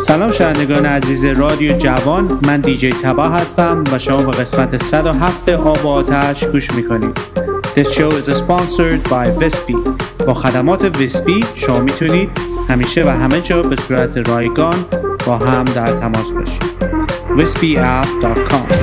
سلام شنوندگان عزیز رادیو جوان، من دیجی تبا هستم و شما به قسمت 107 آب و آتش گوش میکنید. This show is sponsored by Wispy. با خدمات ویسپی شما میتونید همیشه و همه جا به صورت رایگان با هم در تماس باشید. wispyapp.com.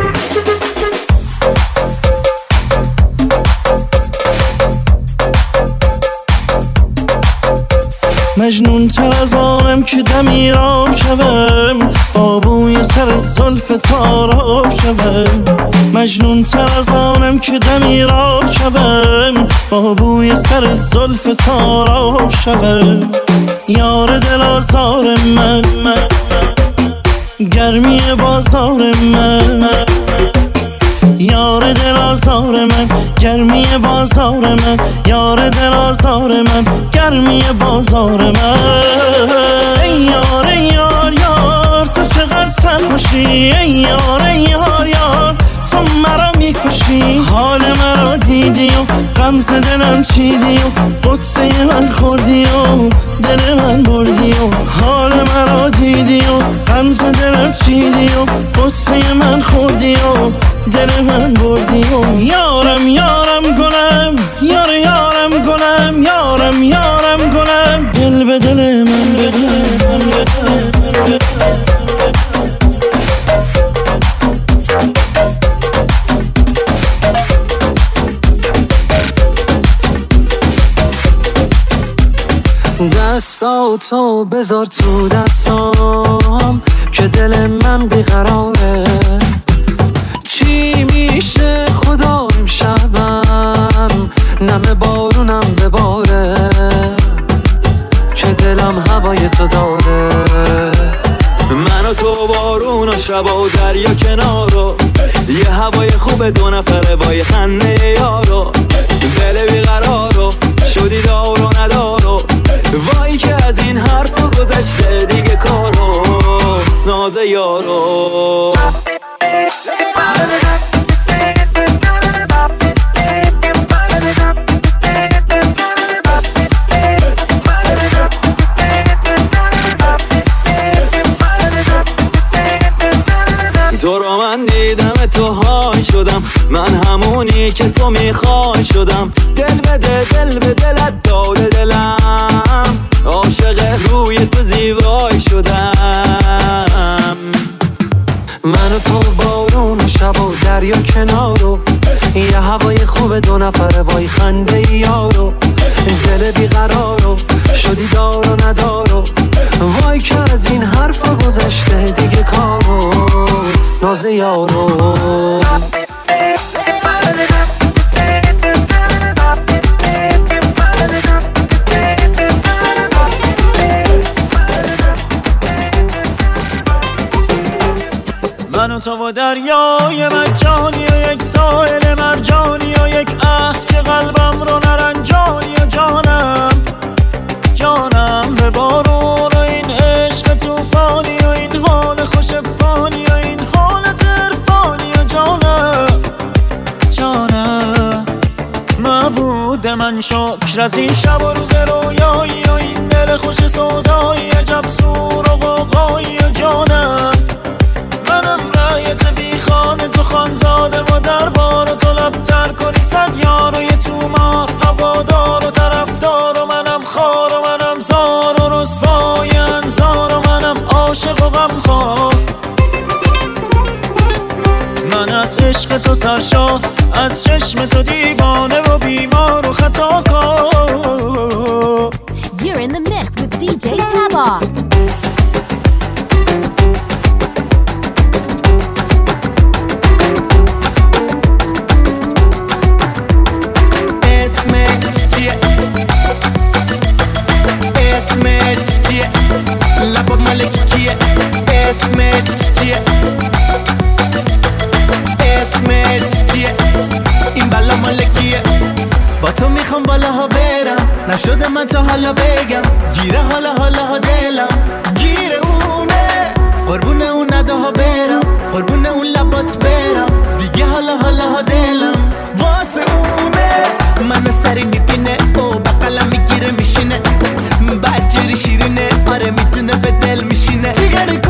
مجنون تر از آنم که دمیراب شوم، با بوی سر زلف تاراب شوم. مجنون تر از آنم که دمیراب شوم، با بوی سر زلف تاراب شوم. یار دل آزار من، گرمی بازار من. یار دل آزار من، گرمی بازار من. یار دل آزار من، گرمی بازار من. ای یار ای یار یار، تو چقدر سرخوشی. ای یار ای یار یار، تو مرا میکشی. حال مرا دیدی و غمزه دلم چیدی و قصه من خوردی و دل من بردی و حال مرا دیدی و غمزه دلم چیدی و قصه من خوردی و دل من بردی و یارم یارم گلم، یار یارم گلم، یارم یارم گلم، دل به دل من بده. دستاتو بذار تو دستام که دل من بیقراره. چی میشه خدا امشبم نم بارونم بباره، که دلم هوای تو داره. من و تو بارون و شب و دریا کنارو، یه هوای خوب دو نفره وای خنده یارو. دل بیقرارو شدی دار و ندارو، وای که از این حرفو گذشته دیگه کارو. ناز یارو تو رو من دیدم تو های شدم، من همونی که تو میخوای شدم. دل بده دل به دلت داده دلم، عاشق روی تو زیبای شدم. من و تو بارون و شب و دریا کنارو، یه هوای خوب دو نفره وای خنده یارو. دل بیقرارو شدی دار و ندارو، وای که از این حرفا گذشته دیگه کارو. ناز یارو من و تو و دریای مجانی و یک ساحل مرجانی و یک عهد که قلبم رو نرنجانی. و جانم جانم به بارون و این عشق توفانی و این حال خوش فانی و این حالت عرفانی. و جانم جانم معبود من شکر از این شب و روز رویایی و این دل خوش سودایی، عجب سور و غوغایی. و جانم منم رایت بی خانه تو خانزاده و دربار، و تو لبتر کنی صد یار و یه تومار هوادار و طرفدار. و منم خار و منم زار و رسوای انظار، و منم عاشق و غمخوار. من از عشق تو سرشار، از چشم تو دیوانه و بیمار و خطاکار. You're in the mix with DJ Taba. اسمت چیه؟ لبا مالکی کیه؟ اسمت چیه؟ اسمت چیه؟ این بلا مالکیه. با تو میخوام بالاها برم، نشده من تا حالا بگم. گیره حالا ها دلم، گیره اونه. قربون اون نده ها برم، قربون اون لبات برم. دیگه حالا ها دلم واسه اونه. منو سری میبینه و بقلم میگیره میشینه، بعد جوری شیرینه. آره میتونه به دل میشینه. جیگر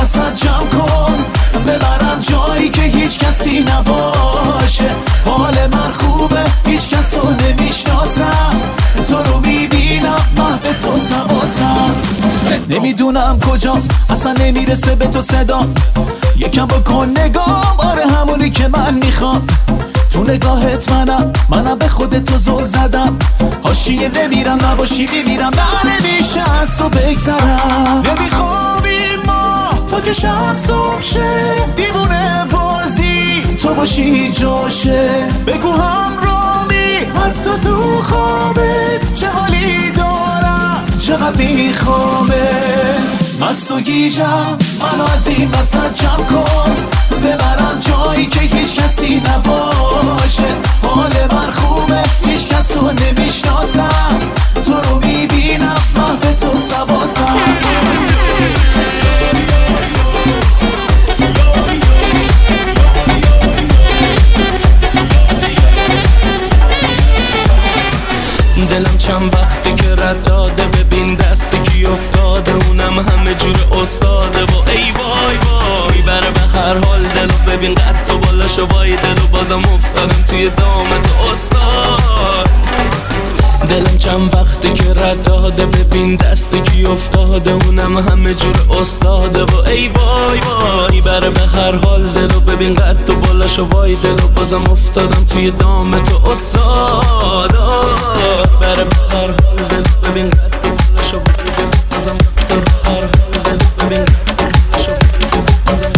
وسط جمع کن، ببرم جایی که هیچ کسی نباشه. حال من خوبه هیچ کس رو نمیشناسم، تو رو میبینم محو تو سواسم. نمیدونم کجا اصلا نمیرسه به تو صدا، یکم بکن نگام، آره همونی که من میخوام. تو نگاهت منم به خودت تو زل زدم. حاشیه نمیرم نباشی میمیرم، نمیشه از تو بگذرم. نمیخوابیم ما تا که شب صبح شه، دیوونه بازی تو باشی جاشه. بگو همرامی حتی تو خوابت، چه حالی دارم چقدر میخوامت. مست و گیجم منو از این وسط جمع کن، ببرم جایی که هیچ کسی نباشه. حال من خوبه هیچ کس رو نمیشناسم، تو رو میبینم محو تو سواسم. دلم چند وقتی که رد داده، ببین دستی کی افتاده، اونم همه جور استاده. و ای وای وای بره به هر حال دلو، ببین قد و بالاشو وای دلو، بازم افتادم توی دام تو استاد. دلم چند وقتی که رد داده، ببین دستی کی افتاده، اونم همه جور استاده. و ای وای وای بره به هر حال دلو، ببین قد و بالاشو وای دلو، بازم افتادم توی دام تو استاد. بره به هر حال دلو، ببین قد و بالاشو وای دلو، بازم افتادم به هر حال دلو، ببین قد و بالاشو وای دلو، بازم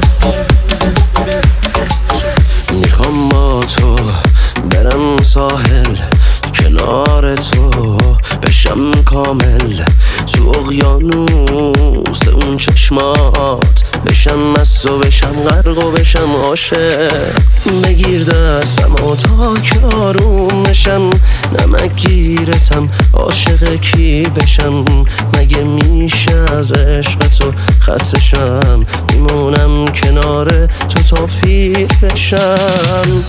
میخوام با تو برم ساحل، کنار تو بشم کامل، تو اقیانوس اون چشمات بشم مست و بشم غرق و بشم عاشق. بگیر دستم و تا که آروم بشم، نمک گیرتم عاشق کی بشم. مگه میشه از عشق تو خسته شم، میمونم کنار تو تا پیر بشم.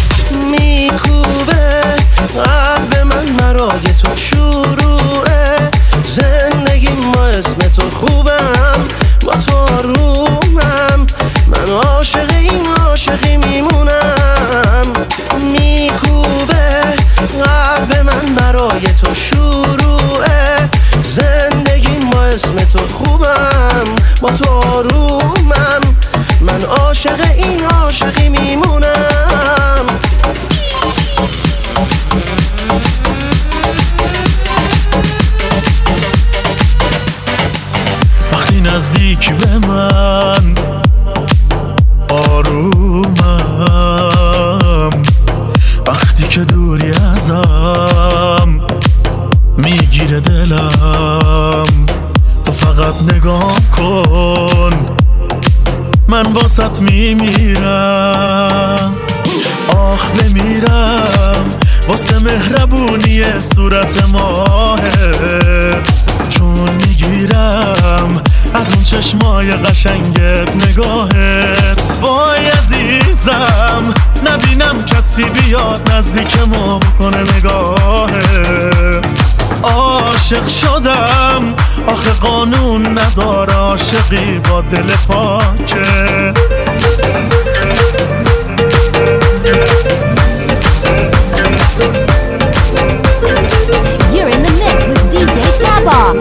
میکوبه قلب من مرای تو، شروعه زندگی ما اسم تو خوبم، با تو آرومم، من عاشق این عاشقی میمونم. میکوبه قلب من برای تو، شروعه زندگی ما اسم تو خوبم، با تو آرومم، من عاشق این عاشقی میمونم. وقتی نزدیکی به من آرومم، وقتی که دوری ازم میگیره دلم. تو فقط نگاه کن من واسط میمیرم. آخ بمیرم واسه مهربونی صورت ماهت، چون میگیرم از اون چشمای قشنگت نگاهت. وای عزیزم نبینم کسی بیاد نزدیک ما بکنه نگاهت. عاشق شدم آخه قانون نداره، عاشقی با دل پاکه. You're in the mix with DJ Tabak.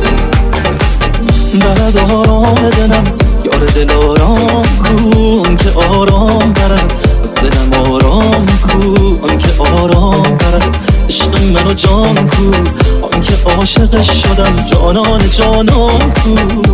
برد آرام دلم یار دل آرام کن که آرام برد از دلم، آرام کن که آرام برد عشق منو جان کو، آن که عاشقش شدم جانان جانان کو.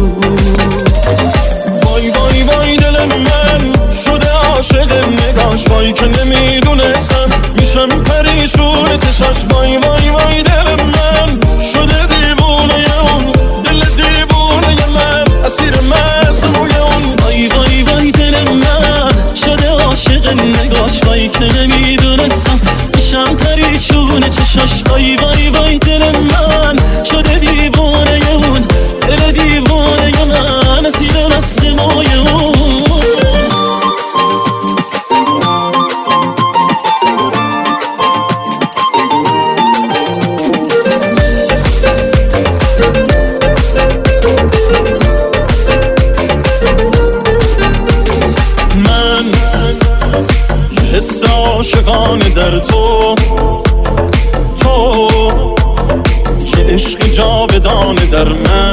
وای وای وای دل من شده عاشق نگاش، وای که نمیدونستم میشم پریشون چشاش. وای وای وای دل من شده دیوونه اون، دل دیوونه من اسیر مزروی اون. وای وای وای دل من شده عاشق نگاش، وای که نمیدونستم میشم پریشون چشاش. وای وای وای دل من شده دیوونه اون، دل دیوونه من اسیر مزروی اون. سر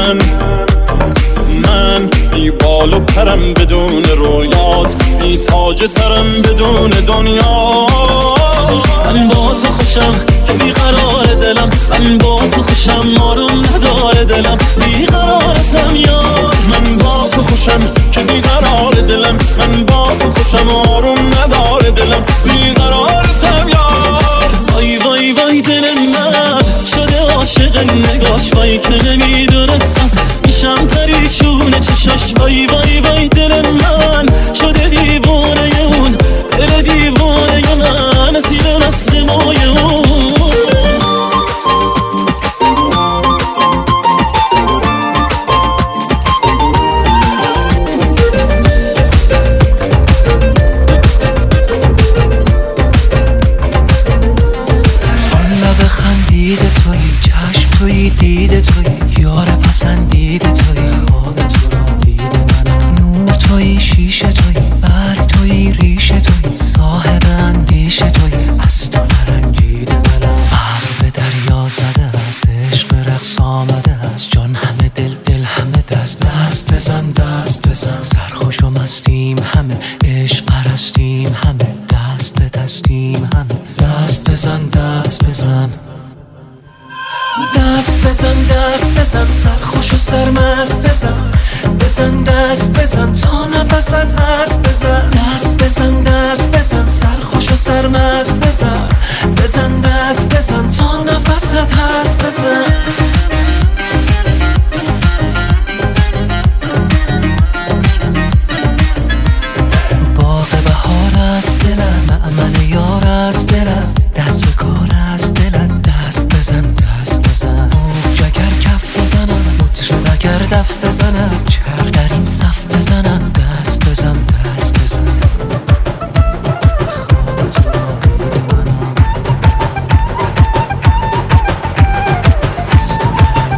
من بی بال و پرم بدون رویات، بی تاج سرم بدون دنیا. من با تو خوشم که بیقرار دلم، من با تو خوشم آروم نداره دلم، بیقرارتم یار. من با تو خوشم که بیقرار دلم، من با تو خوشم آروم نداره دلم، بیقرارتم یار. وای وای وای دل من شده عاشق نگاش، وای که نمیدونستم میشم پریشون چشاش. وای وای وای دل من شده دیوانه اون، دل دیوانه من اسیر نسمای اون. دیده توی یار پسندیده توی، خواب تو را دیده منم، نور توی شیشه توی، برگ توی ریشه توی، صاحب اندیشه توی، از تو نرنجیده منم. عقل به دریا زده است، عشق رقص آمده است، جان همه دل همه دست بزن دست بزن، سرخوش و مستیم همه، عشق پرستیم همه، دست به دستیم همه، دست بزن دست بزن، دست بزن دست بزن، سرخوش و سرمست بزن، بزن دست بزن تا نفست هست، بزن دست بزن دست بزن، سرخوش و سرمست بزن، بزن دست بزن تا نفست هست، بزن. باغ بهار است دلم، معمل یار است دلم، دست به کار است دلم، دست بزن دست بزن، موج اگر کف بزنم، مطرب اگر دف بزنم، چرخ در این صف بزنم، دست بزن دست بزن. خواب تو را دیده منم، از تو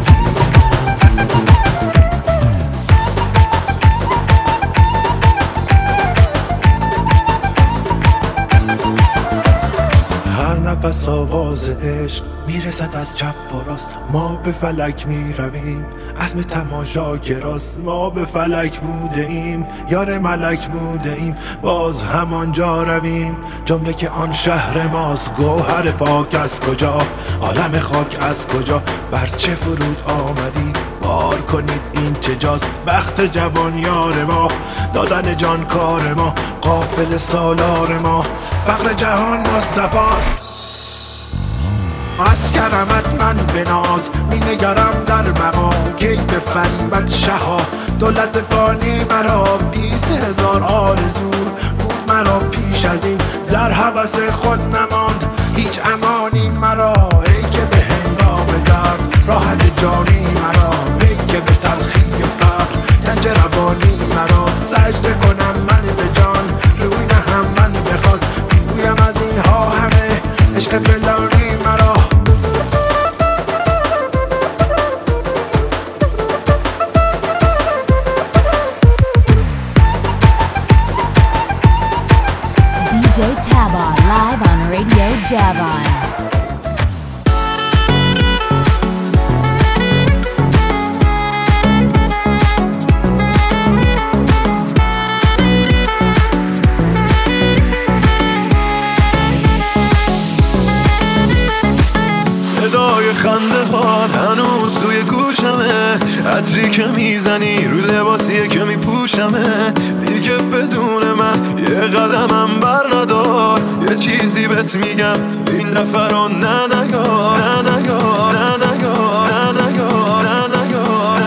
هر نفس آواز عشق میرسد از چپ و راست، ما به فلک میرویم عزم تماشاگراست، ما به فلک بوده ایم یار ملک بوده ایم، باز همانجا رویم جمله که آن شهر ماست. گوهر پاک از کجا، عالم خاک از کجا، بر چه فرود آمدید بار کنید این چه جاست. بخت جوان یار ما، دادن جان کار ما، قافل سالار ما، فقر جهان مصطفاست. از کرمت من به ناز می نگرم در مقام، کی به فریبت شها دولت فانی مرا، 20,000 آرزو بود مرا پیش از این، در هوس خود نماند هیچ امانی مرا. ای که به هنگام درد راحت جانی مرا، ای که به تلخی فقر گنج روانی مرا. سجده کنم من به جان، روی نهم من به خاک، بگویم از اینها همه عشق پلانی مرا. DJ Taba live on Radio Javon. صدای خنده ها هنوز توی گوشمه، عطری که میزنی رو لباسیه که میپوشمه، دیگه بدون من یه قدمم بر ندار. یه چیزی بهت میگم این دفعه رو ننگار، ننگار، ننگار، ننگار، ننگار،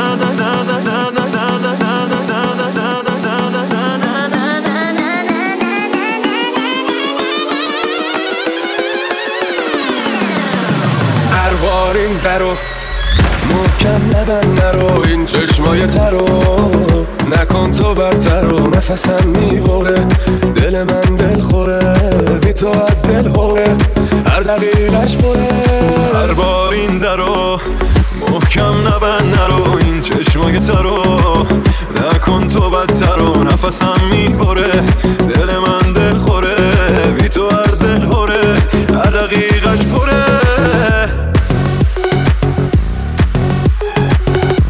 هر بار این درو محکم نبند نرو، این چشمای ترو نکن تو برترو، نفسم میبره دل من دل خوره، بی تو از دل خوره هر دقیقش بره. هر بار این درو محکم نبند نرو، این چشمای ترو نکن تو بدترو، نفسم میبره دل من دل خوره، بی تو از دل خوره هر دقیقش پره.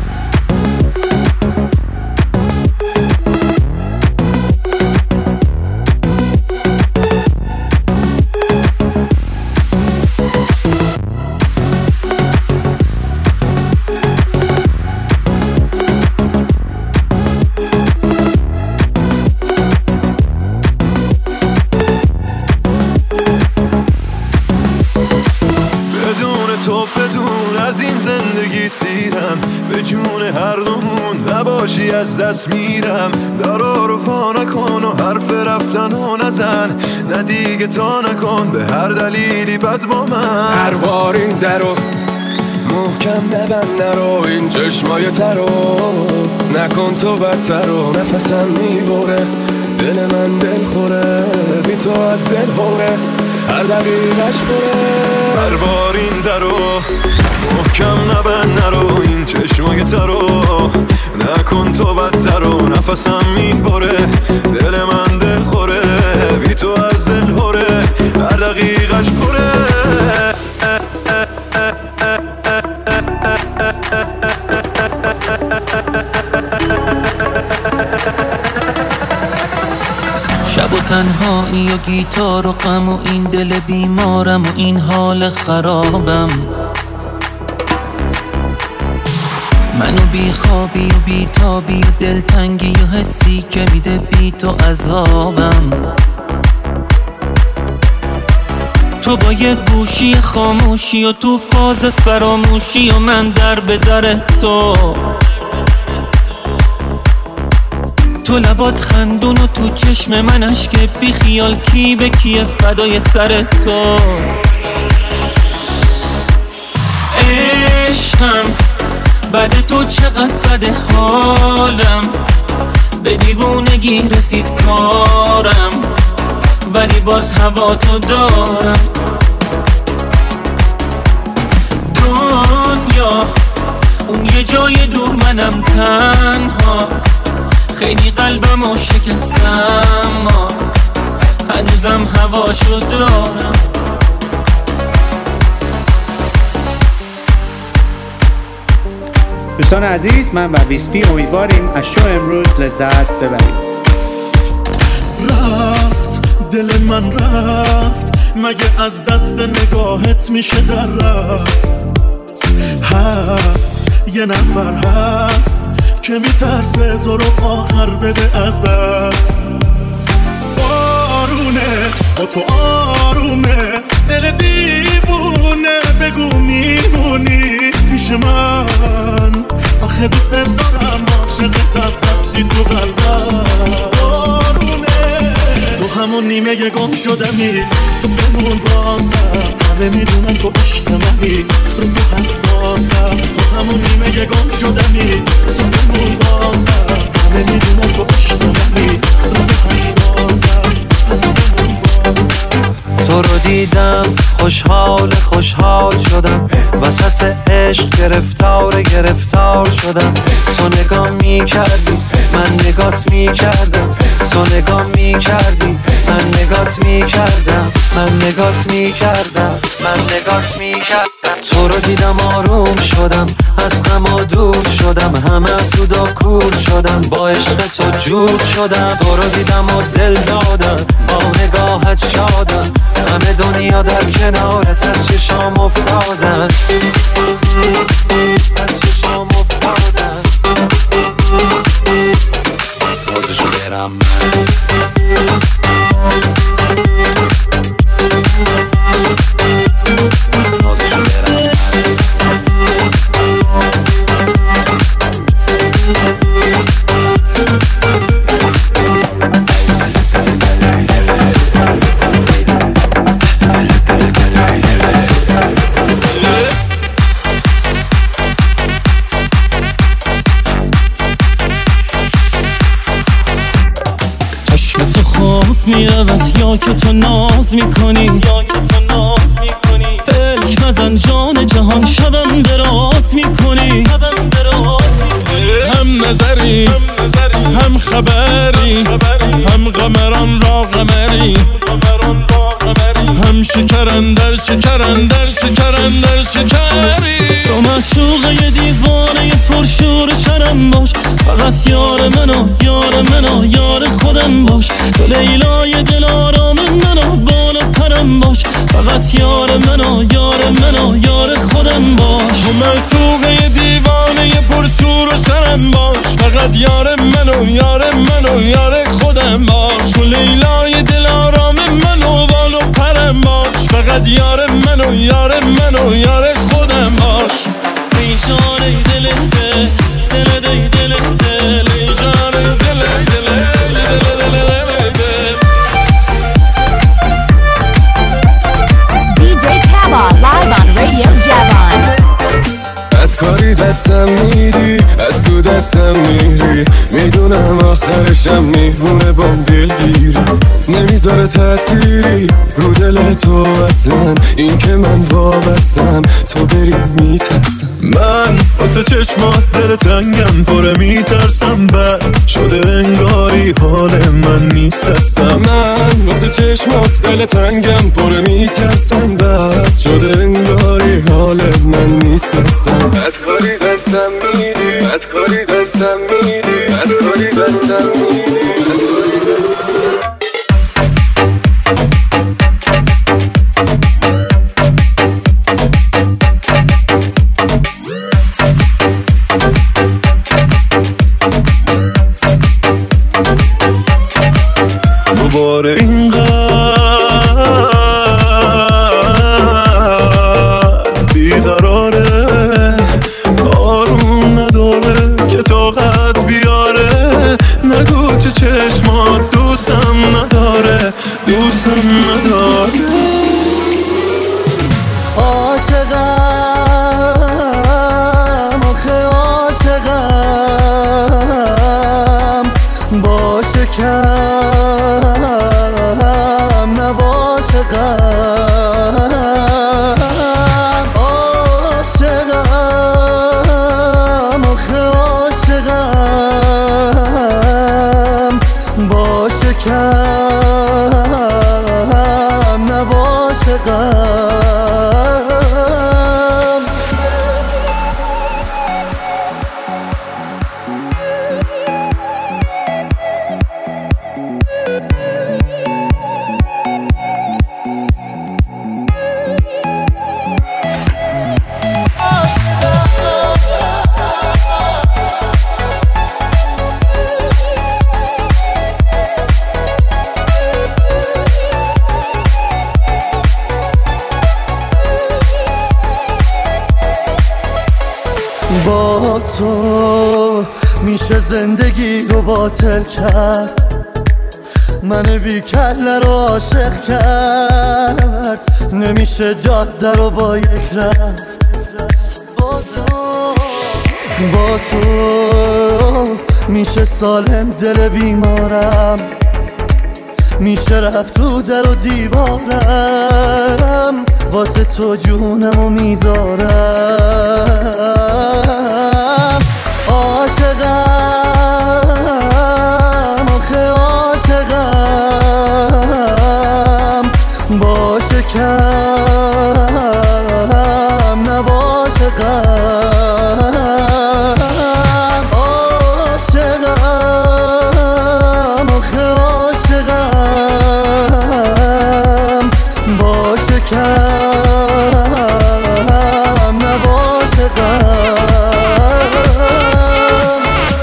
از این زندگی سیرم، به جون هر دومون نباشی از دست میرم. درا رو فا نکن و حرف رفتن و نزن، نه دیگه تا نکن به هر دلیلی بد با من. هر بار این درو محکم نبند، نرو این چشمای ترو نکن تو بدتر و نفسم میبره، دل من دل خوره بی تو از دل خوره، هر دقیقش بره. هر بار این درو محکم نبند، نرو این چشمای ترو نکن تو بدتر و نفسم میبره، دل من دل خوره بی تو از دل خوره، هر دقیقش بره. شب و تنهایی و گیتار و غم و این دل بیمارم و این حال خرابم، منو بی خوابی و بی تابی و دلتنگی و حسی که میده بی تو عذابم. تو با یه گوشی خاموشی و تو فاز فراموشی و من در به در تو لبات خندون و تو چشم من اشک بی خیال، کی به کیه فدای سر تو. عشقم بعد تو چقدر بده حالم، به دیوونگی رسید کارم ولی باز هوا تو دارم. دنیا اون یه جای دور منم تنها، خیلی قلبمو شکستم ما هنوزم هواشو دارم. دوستان عزیز، من و ویسپی امیدواریم از شو امروز لذت ببرید. رفت دل من رفت، مگه از دست نگاهت میشه در رفت؟ هست یه نفر هست که میترسه تو رو آخر بده از دست. بارونه با تو آرومه، دل دیوونه بگو میمونی پیش من، آخه دوست دارم عاشقتم رفتی تو قلبم. بارونه تو همون نیمه گم شدمی، تو بمون واسم، همه میدونن تو عشق منی، رو تو حساسم. تو همون نیمه گم شدمی، تو بمون واسم، همه میدونن تو عشق منی، رو تو حساسم. تو رو دیدم خوشحال شدم، وسط عشق گرفتار شدم. تو نگاه میکردی من نگات میکردم، تو نگاه میکردی من نگات میکردم، من نگات میکردم. تو رو دیدم آروم شدم، از غم و دور شدم، همه سودا کور شدم، با عشق تو جور شدم. تو رو دیدم و دل دادم، با نگاهت شادم، همه دنیا در کنارت از چشام افتادن، بازشو برم میرود یا که تو ناز میکنی، فکر نزن جان جهان شبم دراز میکنی. هم نظری هم خبری، هم قمران را قمری، هم شکرن در شکری. تو معشوقه دیوانه پرشور شرم باش، فقط یار منو یار خودم باش. تو لیلای دل آرام منو بال و پرم باش، فقط یار منو یار خودم باش. تو معشوقه دیوانه پرشور و شرم باش، فقط یار منو یار خودم باش. تو لیلای دل آرام منو بال و پرم باش، فقط یار منو یار خودم باش. باش ای جان ای دل دل دل دل دل دل ای جان ای دل دل دل DJ Taba live on Radio Javon. از کاری دستم میری از تو دستم میری میدونم آخرشم میمونه بام دلگیری نمیذاره تأثیری رو دل تو اصلا این که من وابستم تو بری میترسم من واسه چشمات دل تنگم پره میترسم بد شده انگاری حال من نیست هستم من واسه چشمات دل تنگم پره میترسم بد شده انگاری حال من نیست هستم بدکاری دستم میری بدکاری دستم میری بدکاری دستم میری دوباره اینقدر بیقراره آروم نداره که طاقت بیاره نگو که چشمات دوستم نداره دوستم نداره عاشقم آخه عاشقم باشه کم نباشه غم عاشقم آخه عاشقم باشه کم نباشه غم با تو میشه زندگی رو باطل کرد من بی کله رو عاشق کرد نمیشه جاده رو با یک رفت با تو میشه سالم دل بیمارم میشه رفت تو در و دیوارم واسه تو جونمو میذارم عاشقم آخه عاشقم باشه کم نباشه غم عاشقم آخه عاشقم باشه کم نباشه غم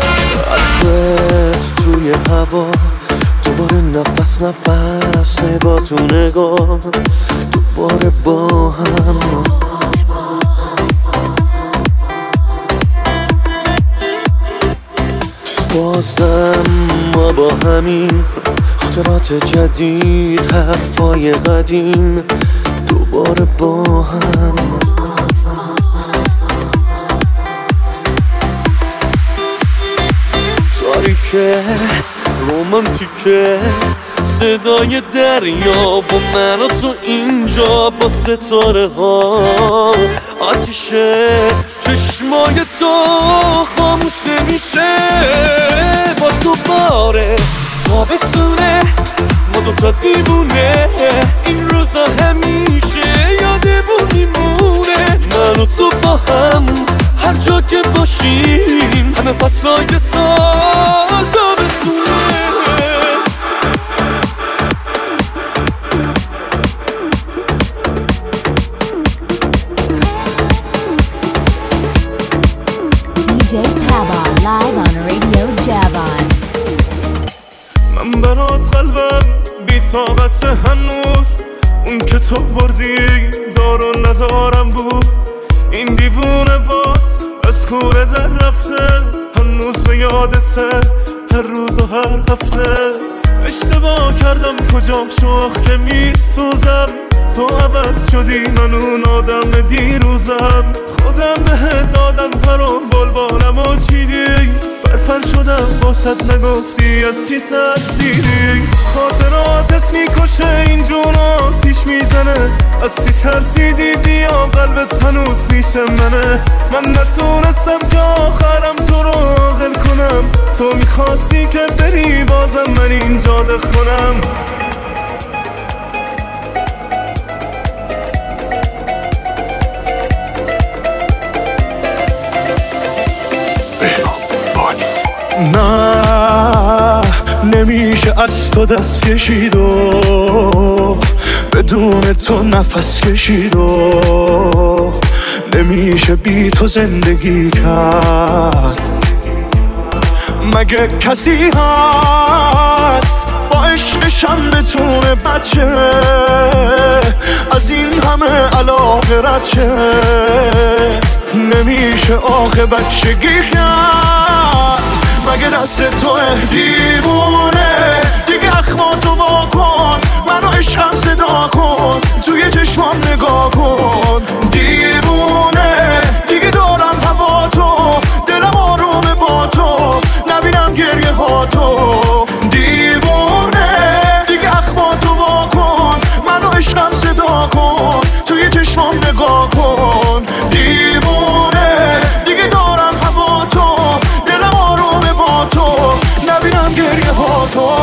عطرت توی هوا دوباره نفس نفس نگاه تو نگاه دوباره با هم بازم ما با همین خاطرات جدید حرفای قدیم دوباره با هم تاریکه رومانتیکه صدای دریا با من و تو اینجا با ستاره ها آتیشه چشمای تو خاموش نمیشه باز دوباره تابستونه ما دوتا دیوونه این روزا همیشه یادمون میمونه من و تو با هم هر جا که باشیم همه فصلای سال تابستونه DJ Taba live on Radio Javon. من برات قلبم بی طاقت هنوز اون که تو بردی دارو ندارم بود این دیوونه باز از کوره در رفته، هنوز به یادته هر روز و هر هفته. اشتباه کردم کجا شوخ که میسوزم، تو عوض شدی من اون آدم دیروزم. خودم بهت دادم پر و بلبالم و چیدی، برپر شدم باست نگفتی از چی ترسیدی. خاطراتت میکشه این جون آتیش میزنه، از چی ترسیدی بیا قلبت هنوز پیش منه. من نتونستم که آخرم تو رو عاقل کنم، تو میخواستی که بری بازم من اینجا دخونم. نه نمیشه از تو دست کشید و بدون تو نفس کشید و نمیشه بی تو زندگی کرد. مگه کسی هست با عشقشم بتونه بچه از این همه علاقه رچه؟ نمیشه آخه بچگی کرد. مگه دست تو دیوونه دیگه اخماتو واکن، منو عشقم صدا کن، توی چشمام نگاه کن. دیوونه دیگه دارم هوا تو، دلم آرومه با تو، نبینم گریه ها تو. دیوونه دیگه اخماتو واکن، منو عشقم صدا کن، توی چشمام نگاه کن. دیوونه دیگه دارم هوا تو، دلم آرومه با تو، نبینم گریه ها تو.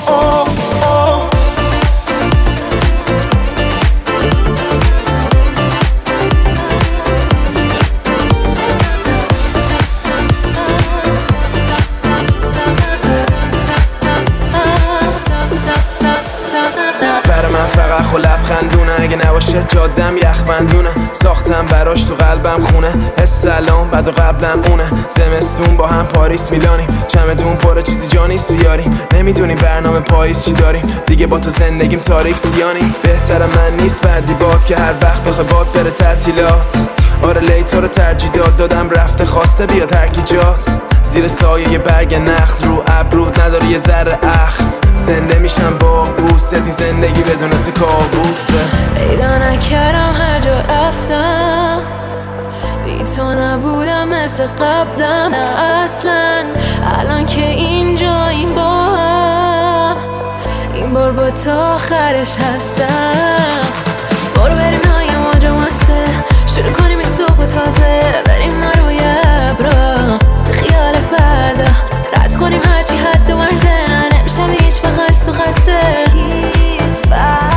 خو لبخندونه، اگه نباشه جادم یخبندونه. ساختم براش تو قلبم خونه، حس سلام بعد و قبلم اونه. زمستون با هم پاریس میلانیم، چمدون پر چیزی جا نیست بیاریم. نمیدونیم برنامه پاییز چی داریم، دیگه با تو زندگیم تاریک سیانیم. بهترم من نیست بعدی باد که هر وقت بخوای باد بره تعطیلات. آره لیتا رو ترجیح دادم رفته خواسته بیاد هر کی جات. زیر سایه یه برگ نخل رو ابرود نداره یه ذره اخم. زنده میشم با بوست، این زندگی بدون تو کابوسه. پیدا نکردم هر جا رفتم، بی تو نبودم مثل قبلم. نه اصلا الان که اینجا این با هم، این بار با تو آخرش هستم. برو بریم نای ماجا مسته، شروع کنیم این صبح تازه. بریم ما روی ابرا خیال فردا، رد کنیم هرچی حد و مرزه. نمیشم هیچ وقت تو خسته هیچ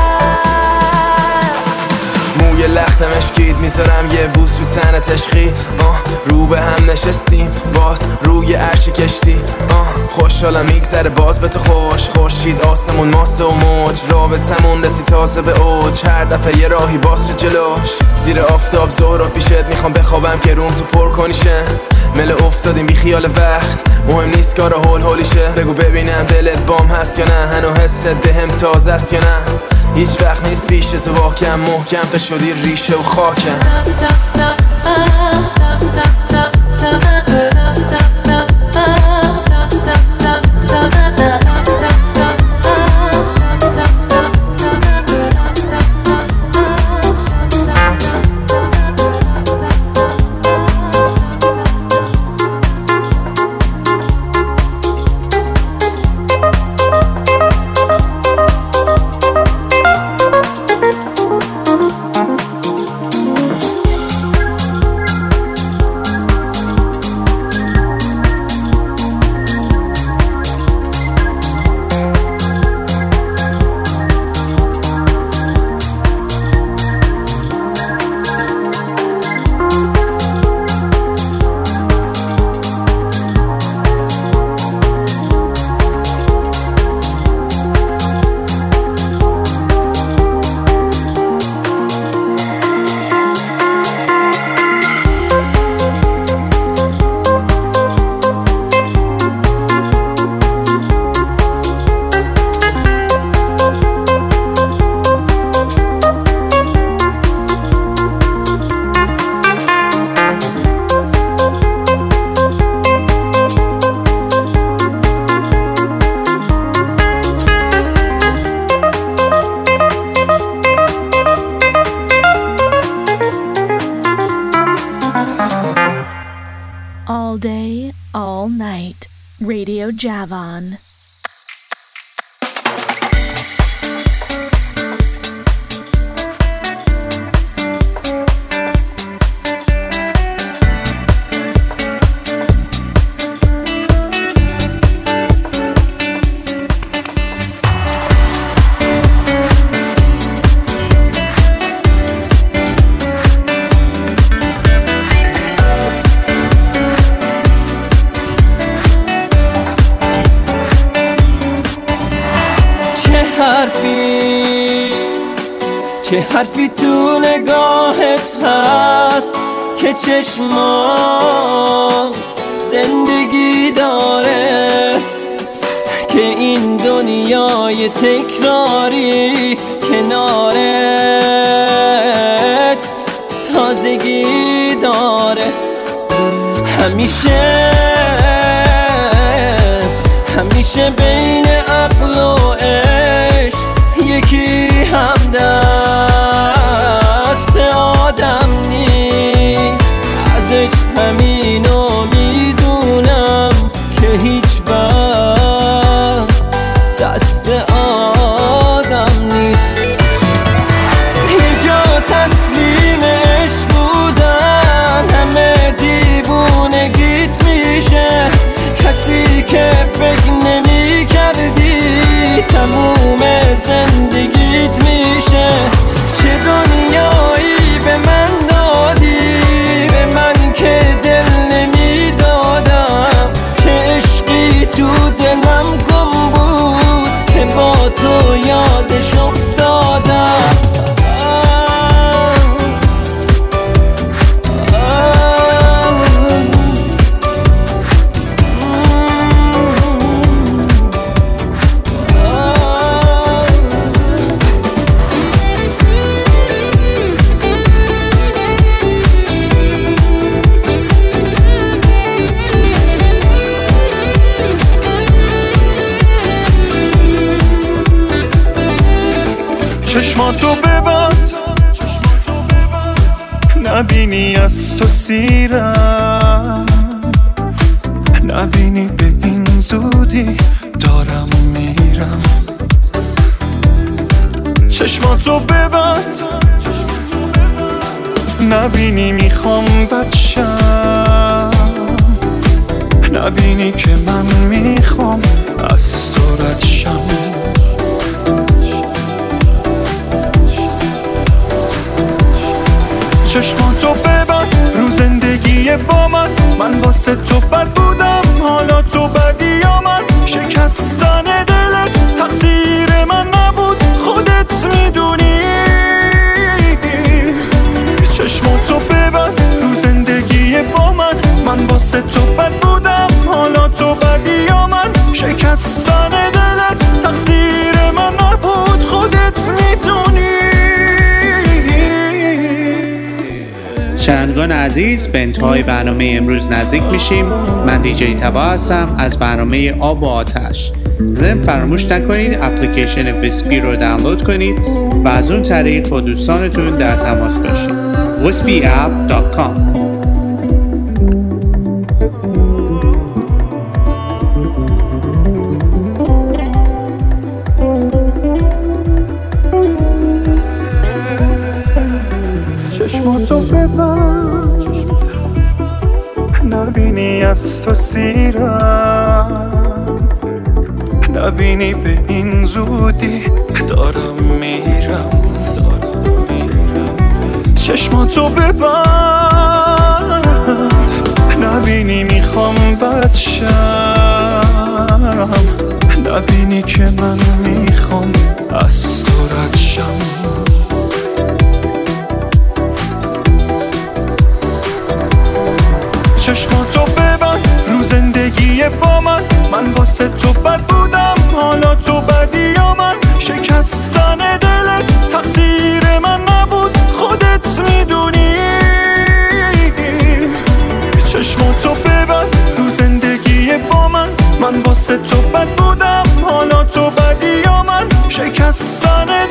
موی لختم اشکید میذارم یه بوس رو تن تشخی. رو به هم نشستیم باز روی عرش کشتی. خوشحالم میگذره باز به تو خوش. خورشید آسمون ماسه و موج، رابطمون رسی تازه به اوج. هر دفعه یه راهی باز شد جلوش، زیر آفتاب ظهر پیشت میخوام بخوابم که روم تو پر کنیشه. مل افتادیم بی خیال وقت، مهم نیست کار هول هولیشه. بگو ببینم دلت بام هست یا نه، هنو حست بهم تازه است یا نه. هیچ وقت نیست پیش تو واکم، محکم تا شدی ریشه و خاکم. All day, all night. Radio Javan. چه حرفی تو نگاهت هست که چشما زندگی داره، که این دنیای تکراری کنارت تازگی داره. همیشه بین عقل و عشق یکی همدست آدم نیست. ازش همینو میدونم که هیچ وقت دست آدم نیست. یه جا تسلیم عشق بودن همه دیوونگیت میشه، کسی که فکر نمی کردی تموم زندگیت میشه. چه دنیایی به من دادی، به من که دل نمی دادم، چه عشقی تو دلم گم بود که با تو یادش افتادم. چشماتو ببند نبینی از تو سیرم، نبینی به این زودی دارم میرم. چشماتو ببند نبینی میخوام بچم، نبینی که من میخوام از تو رد شم. چشماتو ببند رو زندگی با من واسه تو بد بودم، حالا تو بدی یا من. شکستن دلت تقصیر من نبود، خودت میدونی. چشماتو ببند رو زندگی با من واسه تو بد بودم، حالا تو بدی یا من. شکستن دلت تقصیر من نبود، خودت میدونی. شنوندگان عزیز، به انتهای برنامه امروز نزدیک میشیم. من دیجی تبا هستم از برنامه آب و آتش. ضمن فراموش نکنید اپلیکیشن ویسپی رو دانلود کنید و از اون طریق با دوستانتون در تماس باشید. wispyapp.com. چشماتو ببند نبینی از تو سیرم، نبینی به این زودی دارم میرم. چشماتو ببند نبینی میخوام بچم، نبینی که من میخوام از تو رد شم. چشماتو ببند رو زندگی با من واسه تو بد بودم، حالا تو بدی یا من. شکستن دلت تقصیر من نبود، خودت میدونی. چشماتو ببند رو زندگی با من واسه تو بد بودم، حالا تو بدی یا من. شکستن